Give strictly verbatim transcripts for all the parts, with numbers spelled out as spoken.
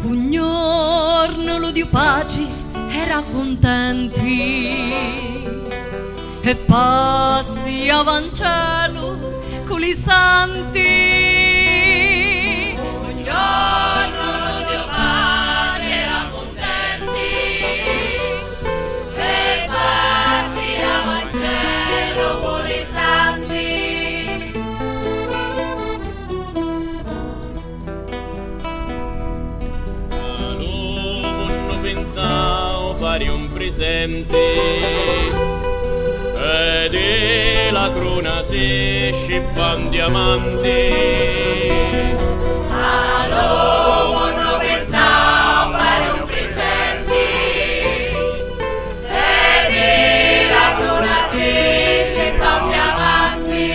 Un giorno lo Dio pace era contenti e passi a Vangelo con i santi. Un giorno lo Dio pace era contenti e passi a Vangelo con i santi. Pensavo fare un presente ed è la crona si scippan diamanti. Allora pensavo fare un presente ed è la crona si scippan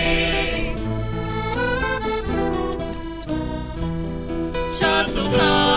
diamanti. Ci ha toccato